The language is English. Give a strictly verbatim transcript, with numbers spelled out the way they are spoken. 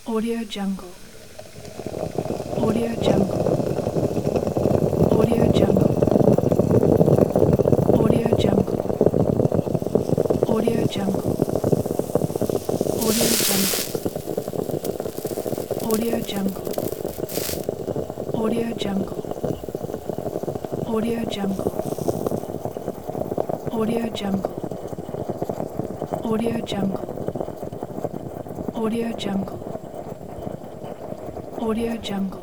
Audio Jungle. Audio Jungle. Audio Jungle. Audio Jungle. Audio Jungle. Audio Jungle. Audio Jungle. Audio Jungle. Audio Jungle. Audio Jungle. Audio Jungle. Audio Jungle. Audio Jungle.